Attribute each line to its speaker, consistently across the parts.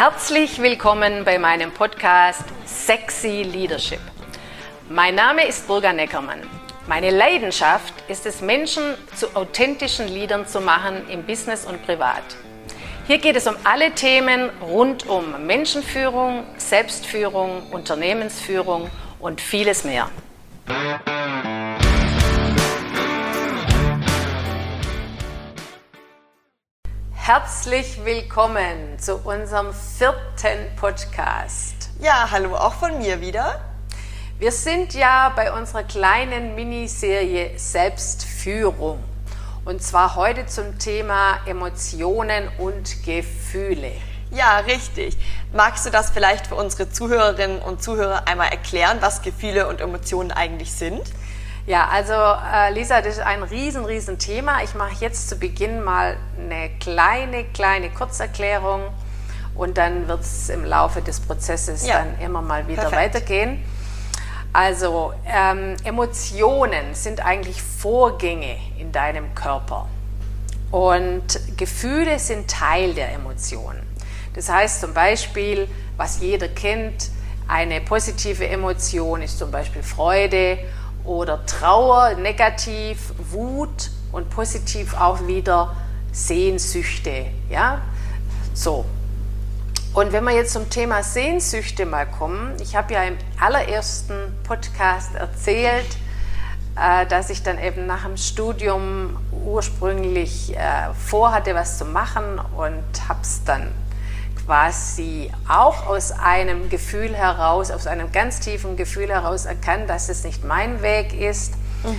Speaker 1: Herzlich willkommen bei meinem Podcast Sexy Leadership. Mein Name ist Burga Neckermann. Meine Leidenschaft ist es, Menschen zu authentischen Leadern zu machen im Business und privat. Hier geht es um alle Themen rund um Menschenführung, Selbstführung, Unternehmensführung und vieles mehr. Herzlich willkommen zu unserem 4. Podcast.
Speaker 2: Ja, hallo auch von mir wieder.
Speaker 1: Wir sind ja bei unserer kleinen Miniserie Selbstführung. Und zwar heute zum Thema Emotionen und Gefühle.
Speaker 2: Ja, richtig. Magst du das vielleicht für unsere Zuhörerinnen und Zuhörer einmal erklären, was Gefühle und Emotionen eigentlich sind?
Speaker 1: Ja, also Lisa, das ist ein riesen Thema. Ich mache jetzt zu Beginn mal eine kleine Kurzerklärung und dann wird es im Laufe des Prozesses dann immer mal wieder weitergehen. Also Emotionen sind eigentlich Vorgänge in deinem Körper und Gefühle sind Teil der Emotionen. Das heißt zum Beispiel, was jeder kennt, eine positive Emotion ist zum Beispiel Freude oder Trauer, negativ, Wut und positiv auch wieder Sehnsüchte. Ja? So. Und wenn wir jetzt zum Thema Sehnsüchte mal kommen, ich habe ja im allerersten Podcast erzählt, dass ich dann eben nach dem Studium ursprünglich vorhatte, was zu machen und habe es dann quasi auch aus einem Gefühl heraus, aus einem ganz tiefen Gefühl heraus erkannt, dass es nicht mein Weg ist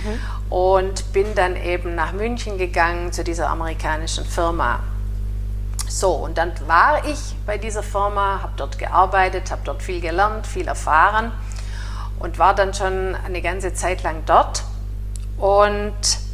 Speaker 1: und bin dann eben nach München gegangen zu dieser amerikanischen Firma. So, und dann war ich bei dieser Firma, habe dort gearbeitet, habe dort viel gelernt, viel erfahren und war dann schon eine ganze Zeit lang dort. Und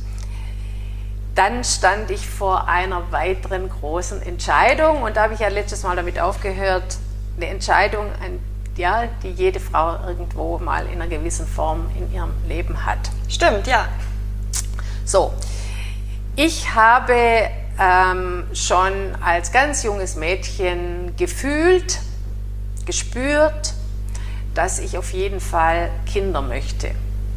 Speaker 1: dann stand ich vor einer weiteren großen Entscheidung und da habe ich ja letztes Mal damit aufgehört, eine Entscheidung, die jede Frau irgendwo mal in einer gewissen Form in ihrem Leben hat.
Speaker 2: Stimmt, ja.
Speaker 1: So, ich habe schon als ganz junges Mädchen gefühlt, gespürt, dass ich auf jeden Fall Kinder möchte.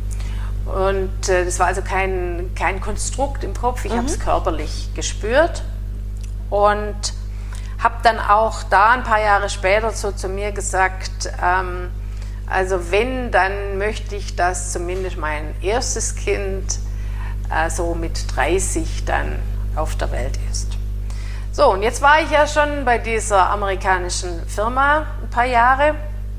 Speaker 1: Und das war also kein Konstrukt im Kopf, ich habe es körperlich gespürt und habe dann auch da ein paar Jahre später so zu mir gesagt, also wenn, dann möchte ich, dass zumindest mein erstes Kind so mit 30 dann auf der Welt ist. So, und jetzt war ich ja schon bei dieser amerikanischen Firma ein paar Jahre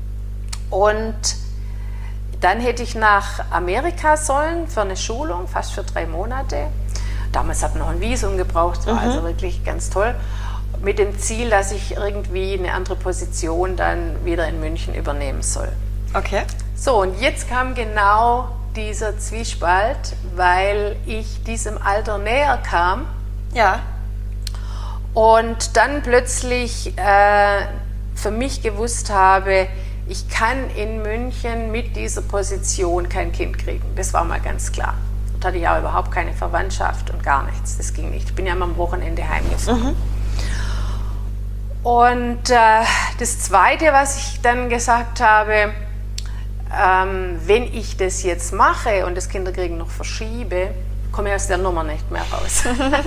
Speaker 1: und dann hätte ich nach Amerika sollen für eine Schulung, fast für 3 Monate. Damals hat man noch ein Visum gebraucht, war also wirklich ganz toll. Mit dem Ziel, dass ich irgendwie eine andere Position dann wieder in München übernehmen soll.
Speaker 2: Okay.
Speaker 1: So, und jetzt kam genau dieser Zwiespalt, weil ich diesem Alter näher kam.
Speaker 2: Ja.
Speaker 1: Und dann plötzlich für mich gewusst habe, ich kann in München mit dieser Position kein Kind kriegen. Das war mal ganz klar. Dort hatte ich auch überhaupt keine Verwandtschaft und gar nichts. Das ging nicht. Ich bin ja immer am Wochenende heimgefahren. Und das Zweite, was ich dann gesagt habe, wenn ich das jetzt mache und das Kinderkriegen noch verschiebe, komme ich aus der Nummer nicht mehr raus.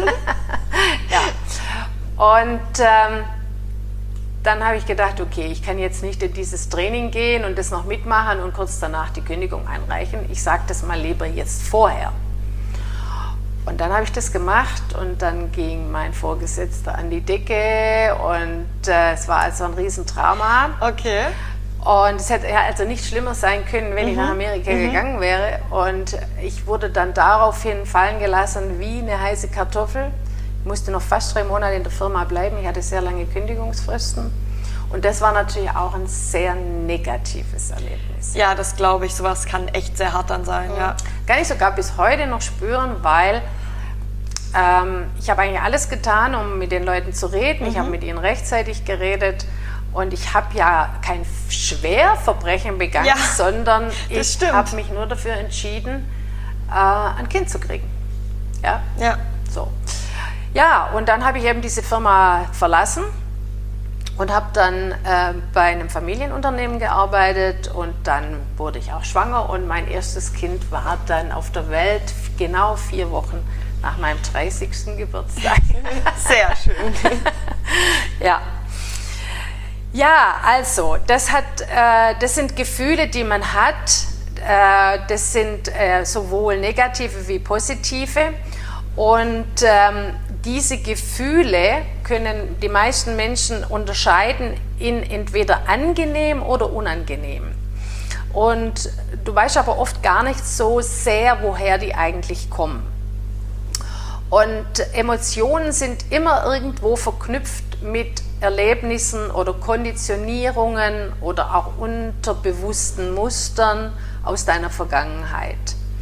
Speaker 1: Ja. Und dann habe ich gedacht, okay, ich kann jetzt nicht in dieses Training gehen und das noch mitmachen und kurz danach die Kündigung einreichen. Ich sage das mal lieber jetzt vorher. Und dann habe ich das gemacht und dann ging mein Vorgesetzter an die Decke und es war also ein Riesendrama.
Speaker 2: Okay.
Speaker 1: Und es hätte also nicht schlimmer sein können, wenn ich nach Amerika gegangen wäre. Und ich wurde dann daraufhin fallen gelassen wie eine heiße Kartoffel. Ich musste noch fast 3 Monate in der Firma bleiben. Ich hatte sehr lange Kündigungsfristen. Und das war natürlich auch ein sehr negatives Erlebnis.
Speaker 2: Ja, das glaube ich. Sowas kann echt sehr hart dann sein. Ja.
Speaker 1: Kann ich sogar bis heute noch spüren, weil ich habe eigentlich alles getan, um mit den Leuten zu reden. Ich habe mit ihnen rechtzeitig geredet. Und ich habe ja kein Schwerverbrechen begangen, sondern ich habe mich nur dafür entschieden, ein Kind zu kriegen. Ja? Ja. So. Ja, und dann habe ich eben diese Firma verlassen und habe dann bei einem Familienunternehmen gearbeitet und dann wurde ich auch schwanger und mein erstes Kind war dann auf der Welt genau 4 Wochen nach meinem 30. Geburtstag.
Speaker 2: Sehr schön.
Speaker 1: Ja. Ja, also, das sind Gefühle, die man hat. Das sind sowohl negative wie positive. Und diese Gefühle können die meisten Menschen unterscheiden in entweder angenehm oder unangenehm. Und du weißt aber oft gar nicht so sehr, woher die eigentlich kommen. Und Emotionen sind immer irgendwo verknüpft mit Erlebnissen oder Konditionierungen oder auch unterbewussten Mustern aus deiner Vergangenheit.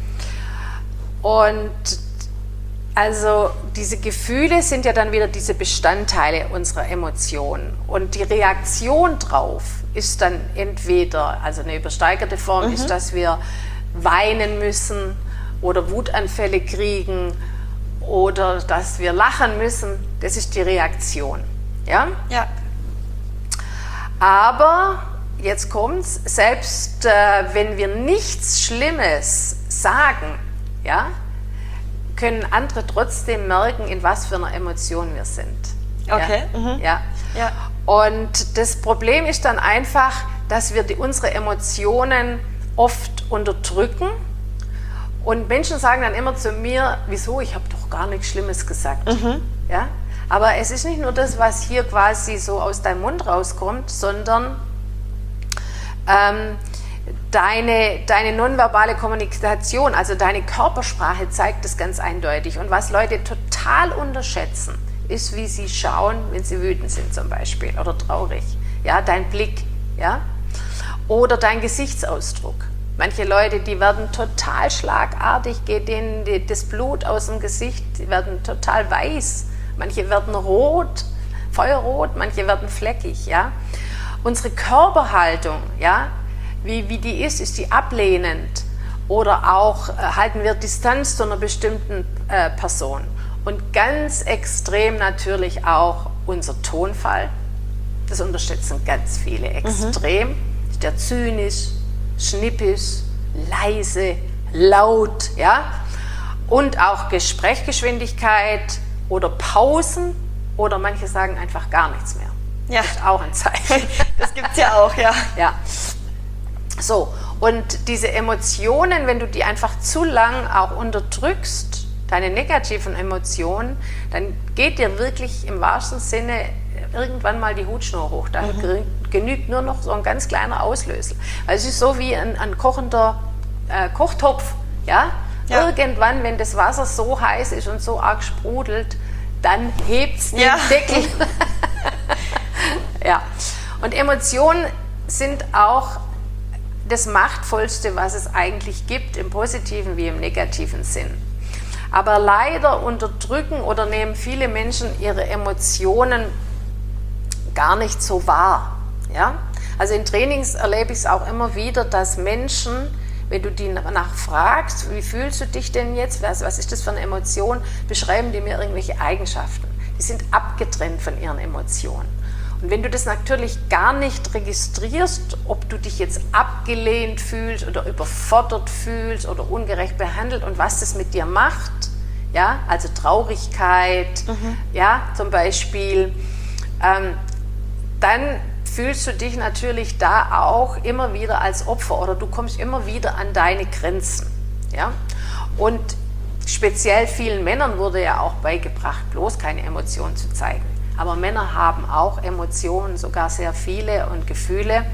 Speaker 1: Und also diese Gefühle sind ja dann wieder diese Bestandteile unserer Emotionen. Und die Reaktion drauf ist dann entweder, also eine übersteigerte Form ist, dass wir weinen müssen oder Wutanfälle kriegen oder dass wir lachen müssen. Das ist die Reaktion. Ja?
Speaker 2: Ja.
Speaker 1: Aber, jetzt kommt's, selbst wenn wir nichts Schlimmes sagen, ja, können andere trotzdem merken, in was für einer Emotion wir sind.
Speaker 2: Okay.
Speaker 1: Ja? Ja. Und das Problem ist dann einfach, dass wir unsere Emotionen oft unterdrücken. Und Menschen sagen dann immer zu mir, wieso, ich habe doch gar nichts Schlimmes gesagt. Ja? Aber es ist nicht nur das, was hier quasi so aus deinem Mund rauskommt, sondern deine nonverbale Kommunikation, also deine Körpersprache zeigt das ganz eindeutig. Und was Leute total unterschätzen, ist, wie sie schauen, wenn sie wütend sind zum Beispiel oder traurig. Ja, dein Blick, ja? Oder dein Gesichtsausdruck. Manche Leute, die werden total schlagartig, geht denen das Blut aus dem Gesicht, die werden total weiß. Manche werden rot, feuerrot, manche werden fleckig. Ja? Unsere Körperhaltung, ja, wie die ist die ablehnend oder auch halten wir Distanz zu einer bestimmten Person. Und ganz extrem natürlich auch unser Tonfall. Das unterschätzen ganz viele extrem. Ist der zynisch, schnippisch, leise, laut, ja? Und auch Gesprächsgeschwindigkeit oder Pausen oder manche sagen einfach gar nichts mehr.
Speaker 2: Ja.
Speaker 1: Das ist auch ein Zeichen.
Speaker 2: Das gibt es ja auch, ja.
Speaker 1: Ja. So, und diese Emotionen, wenn du die einfach zu lang auch unterdrückst, deine negativen Emotionen, dann geht dir wirklich im wahrsten Sinne irgendwann mal die Hutschnur hoch. Da genügt nur noch so ein ganz kleiner Auslöser. Also es ist so wie ein kochender Kochtopf. Ja? Ja. Irgendwann, wenn das Wasser so heiß ist und so arg sprudelt, dann hebt es den Deckel. Ja. Und Emotionen sind auch das Machtvollste, was es eigentlich gibt, im positiven wie im negativen Sinn. Aber leider unterdrücken oder nehmen viele Menschen ihre Emotionen gar nicht so wahr. Ja? Also in Trainings erlebe ich es auch immer wieder, dass Menschen, wenn du die danach fragst, wie fühlst du dich denn jetzt, was ist das für eine Emotion, beschreiben die mir irgendwelche Eigenschaften. Die sind abgetrennt von ihren Emotionen. Und wenn du das natürlich gar nicht registrierst, ob du dich jetzt abgelehnt fühlst oder überfordert fühlst oder ungerecht behandelt und was das mit dir macht, ja, also Traurigkeit, ja, zum Beispiel, dann fühlst du dich natürlich da auch immer wieder als Opfer oder du kommst immer wieder an deine Grenzen. Ja? Und speziell vielen Männern wurde ja auch beigebracht, bloß keine Emotionen zu zeigen. Aber Männer haben auch Emotionen, sogar sehr viele und Gefühle.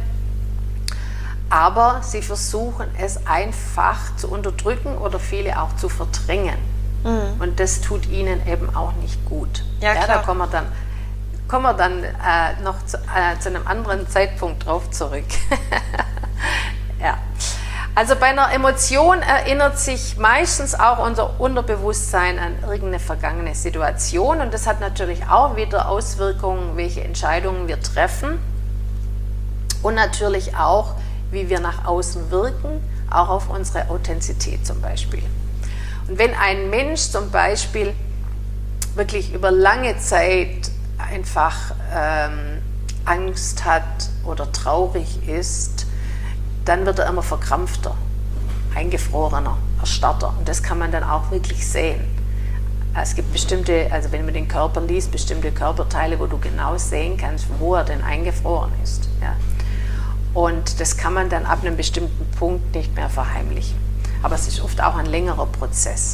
Speaker 1: Aber sie versuchen es einfach zu unterdrücken oder viele auch zu verdrängen. Und das tut ihnen eben auch nicht gut.
Speaker 2: Ja, klar.
Speaker 1: Da kommen wir dann noch zu einem anderen Zeitpunkt drauf zurück. Ja. Also bei einer Emotion erinnert sich meistens auch unser Unterbewusstsein an irgendeine vergangene Situation und das hat natürlich auch wieder Auswirkungen, welche Entscheidungen wir treffen und natürlich auch, wie wir nach außen wirken, auch auf unsere Authentizität zum Beispiel. Und wenn ein Mensch zum Beispiel wirklich über lange Zeit einfach Angst hat oder traurig ist, dann wird er immer verkrampfter, eingefrorener, erstarrter. Und das kann man dann auch wirklich sehen. Es gibt bestimmte, also wenn man den Körper liest, bestimmte Körperteile, wo du genau sehen kannst, wo er denn eingefroren ist. Ja. Und das kann man dann ab einem bestimmten Punkt nicht mehr verheimlichen. Aber es ist oft auch ein längerer Prozess.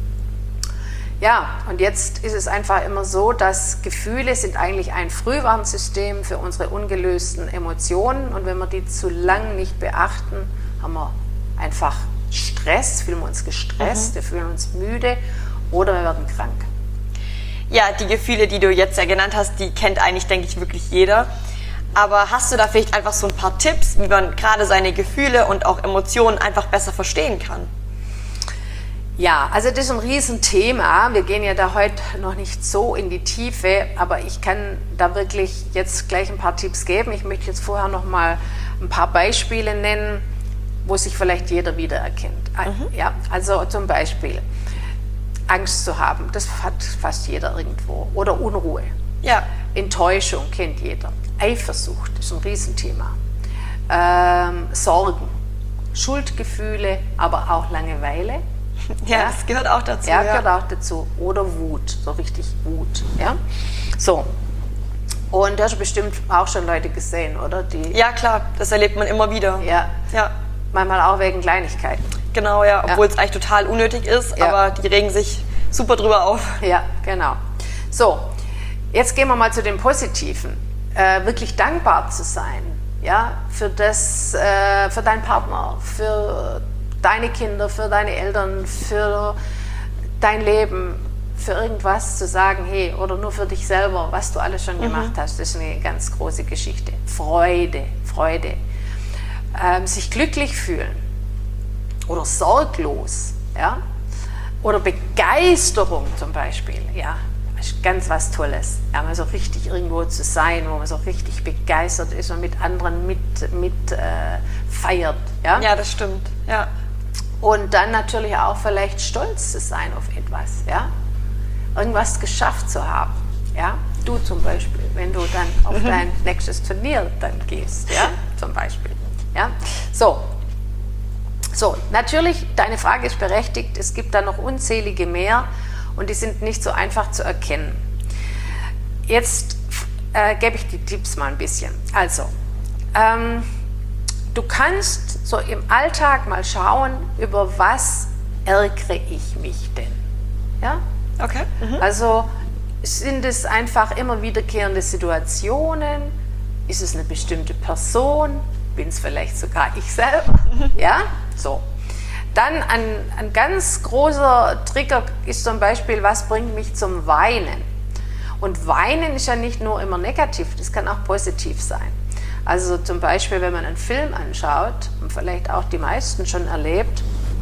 Speaker 1: Ja, und jetzt ist es einfach immer so, dass Gefühle sind eigentlich ein Frühwarnsystem für unsere ungelösten Emotionen. Und wenn wir die zu lang nicht beachten, haben wir einfach Stress, fühlen wir uns gestresst, wir fühlen uns müde oder wir werden krank.
Speaker 2: Ja, die Gefühle, die du jetzt ja genannt hast, die kennt eigentlich, denke ich, wirklich jeder. Aber hast du da vielleicht einfach so ein paar Tipps, wie man gerade seine Gefühle und auch Emotionen einfach besser verstehen kann?
Speaker 1: Ja, also das ist ein Riesenthema. Wir gehen ja da heute noch nicht so in die Tiefe, aber ich kann da wirklich jetzt gleich ein paar Tipps geben. Ich möchte jetzt vorher noch mal ein paar Beispiele nennen, wo sich vielleicht jeder wiedererkennt. Ja, also zum Beispiel Angst zu haben, das hat fast jeder irgendwo. Oder Unruhe.
Speaker 2: Ja.
Speaker 1: Enttäuschung kennt jeder. Eifersucht ist ein Riesenthema. Sorgen, Schuldgefühle, aber auch Langeweile.
Speaker 2: Ja, das gehört auch dazu.
Speaker 1: Ja, gehört auch dazu. Oder Wut, so richtig Wut. Ja? So. Und du hast bestimmt auch schon Leute gesehen, oder?
Speaker 2: Ja, klar, das erlebt man immer wieder.
Speaker 1: Ja. Manchmal auch wegen Kleinigkeiten.
Speaker 2: Genau, ja, obwohl es eigentlich total unnötig ist, aber die regen sich super drüber auf.
Speaker 1: Ja, genau. So, jetzt gehen wir mal zu dem Positiven. Wirklich dankbar zu sein, ja, für deinen Partner, für deine Kinder, für deine Eltern, für dein Leben, für irgendwas zu sagen, hey, oder nur für dich selber, was du alles schon gemacht hast, das ist eine ganz große Geschichte. Freude. Sich glücklich fühlen oder sorglos, ja, oder Begeisterung zum Beispiel, ja, das ist ganz was Tolles, ja, mal so richtig irgendwo zu sein, wo man so richtig begeistert ist und mit anderen mit feiert, ja.
Speaker 2: Ja, das stimmt, ja.
Speaker 1: Und dann natürlich auch vielleicht stolz zu sein auf etwas, ja, irgendwas geschafft zu haben, ja. Du zum Beispiel, wenn du dann auf dein nächstes Turnier dann gehst, ja, zum Beispiel, ja. So, natürlich, deine Frage ist berechtigt, es gibt da noch unzählige mehr und die sind nicht so einfach zu erkennen. Jetzt gebe ich die Tipps mal ein bisschen. Also, du kannst so im Alltag mal schauen, über was ärgere ich mich denn? Ja?
Speaker 2: Okay.
Speaker 1: Also, sind es einfach immer wiederkehrende Situationen? Ist es eine bestimmte Person? Bin es vielleicht sogar ich selber? Ja? So. Dann ein ganz großer Trigger ist zum Beispiel, was bringt mich zum Weinen? Und Weinen ist ja nicht nur immer negativ, das kann auch positiv sein. Also zum Beispiel, wenn man einen Film anschaut, und vielleicht auch die meisten schon erlebt,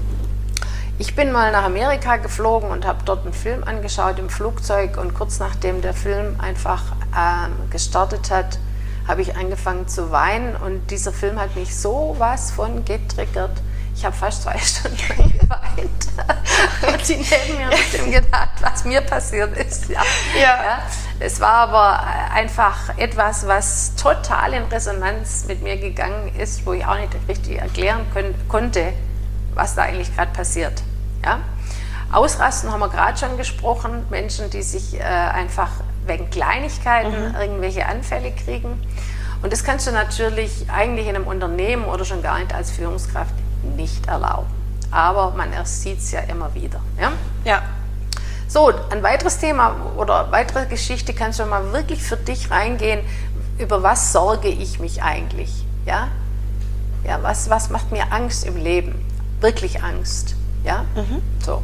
Speaker 1: ich bin mal nach Amerika geflogen und habe dort einen Film angeschaut im Flugzeug und kurz nachdem der Film einfach gestartet hat, habe ich angefangen zu weinen und dieser Film hat mich sowas von getriggert. Ich habe fast 2 Stunden lang geweint. Und die neben mir bestimmt gedacht, was mir passiert ist. Ja. Es war aber einfach etwas, was total in Resonanz mit mir gegangen ist, wo ich auch nicht richtig erklären konnte, was da eigentlich gerade passiert. Ja? Ausrasten haben wir gerade schon gesprochen. Menschen, die sich einfach wegen Kleinigkeiten irgendwelche Anfälle kriegen. Und das kannst du natürlich eigentlich in einem Unternehmen oder schon gar nicht als Führungskraft nicht erlauben. Aber man sieht es ja immer wieder. Ja?
Speaker 2: Ja.
Speaker 1: So, ein weiteres Thema oder weitere Geschichte kannst du mal wirklich für dich reingehen. Über was sorge ich mich eigentlich? Ja? Ja, was macht mir Angst im Leben? Wirklich Angst. Ja? So.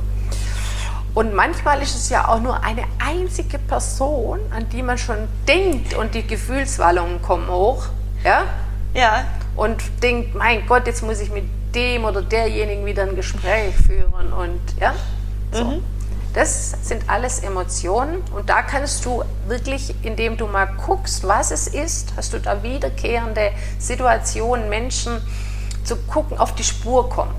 Speaker 1: Und manchmal ist es ja auch nur eine einzige Person, an die man schon denkt und die Gefühlswallungen kommen hoch. Ja?
Speaker 2: Ja.
Speaker 1: Und denkt, mein Gott, jetzt muss ich mit dem oder derjenigen wieder ein Gespräch führen. Und ja, so. Das sind alles Emotionen und da kannst du wirklich, indem du mal guckst, was es ist, hast du da wiederkehrende Situationen, Menschen, zu gucken, auf die Spur kommen.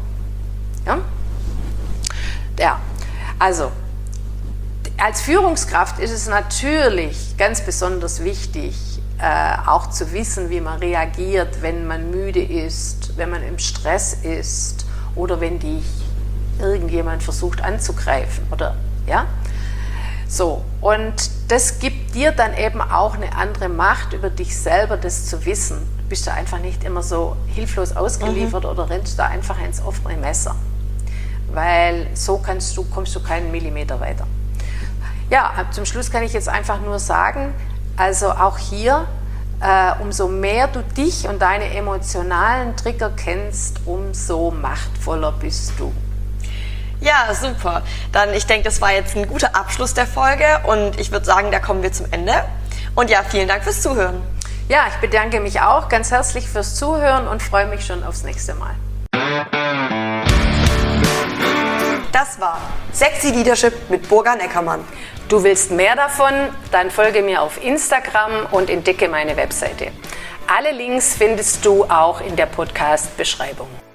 Speaker 1: Ja, also als Führungskraft ist es natürlich ganz besonders wichtig, auch zu wissen, wie man reagiert, wenn man müde ist, wenn man im Stress ist oder wenn dich irgendjemand versucht anzugreifen, oder ja? So, und das gibt dir dann eben auch eine andere Macht über dich selber, das zu wissen. Du bist da einfach nicht immer so hilflos ausgeliefert oder rennst da einfach ins offene Messer, weil so kommst du keinen Millimeter weiter. Ja, zum Schluss kann ich jetzt einfach nur sagen, also auch hier, umso mehr du dich und deine emotionalen Trigger kennst, umso machtvoller bist du.
Speaker 2: Ja, super. Dann, ich denke, das war jetzt ein guter Abschluss der Folge und ich würde sagen, da kommen wir zum Ende. Und ja, vielen Dank fürs Zuhören.
Speaker 1: Ja, ich bedanke mich auch ganz herzlich fürs Zuhören und freue mich schon aufs nächste Mal.
Speaker 2: Das war Sexy Leadership mit Burga Neckermann.
Speaker 1: Du willst mehr davon? Dann folge mir auf Instagram und entdecke meine Webseite. Alle Links findest du auch in der Podcast-Beschreibung.